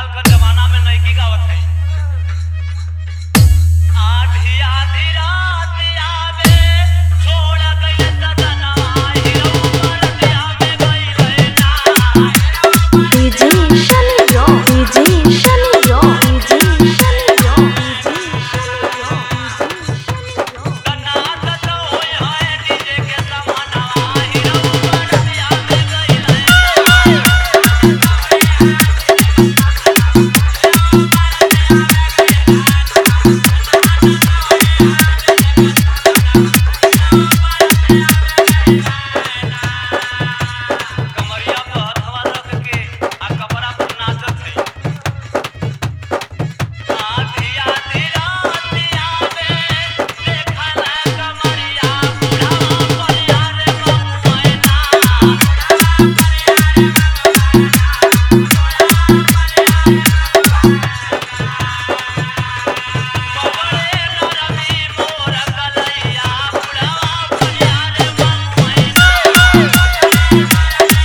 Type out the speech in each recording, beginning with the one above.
आजकल का जमाना में नईकी गावत है। आधी आधी रात आवे छोड़ गइल सजनवा हीरो परदेया में गइल ना। DJ Shani Rock, DJ Shani Rock, DJ Shani Rock, DJ Shani Rock, तना सत होय है डीजे के जमानवा हीरो परदेया में गइल ना। कमरिया पे हथवा रख के आ कपड़ा पर नाचत है। आधी आधी रात आवे देखल कमरिया बुढ़ावा पर यार बमुए ना। बगड़े नरमी मोर कलैया बुढ़ावा पर यार बमुए ना।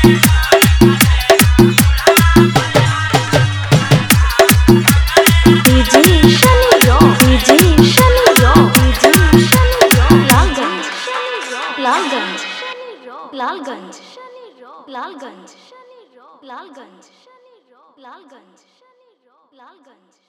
DJ Shani Rock, DJ Shani Rock, DJ Shani Rock, Lalganj, Lalganj, Lalganj, Lalganj, Lalganj, Lalganj, Lalganj, Lalganj.